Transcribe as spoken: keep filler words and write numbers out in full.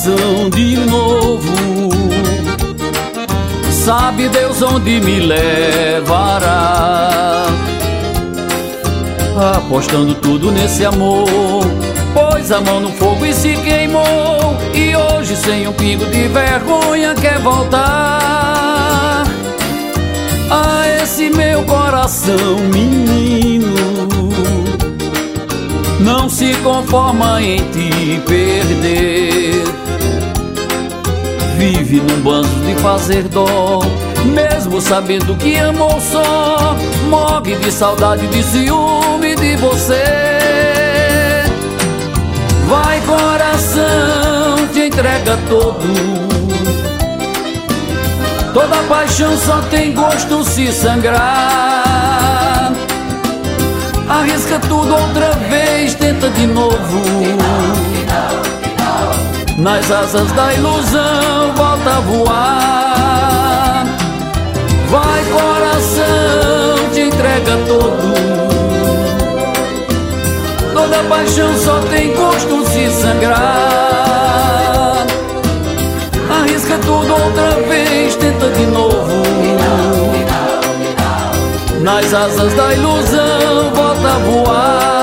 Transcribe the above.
coração de novo. Sabe Deus onde me levará, apostando tudo nesse amor. Pôs a mão no fogo e se queimou, e hoje sem um pingo de vergonha quer voltar a esse meu coração menino. Não se conforma em te perder, vive num bando de fazer dó, mesmo sabendo que amou só. Morre de saudade, de ciúme de você. Vai coração, te entrega todo, toda paixão só tem gosto se sangrar. Arrisca tudo outra vez, tenta de novo. Nas asas da ilusão volta a voar. Vai coração, te entrega todo, toda paixão só tem gosto se sangrar. Arrisca tudo outra vez, tenta de novo. Nas asas da ilusão volta a voar.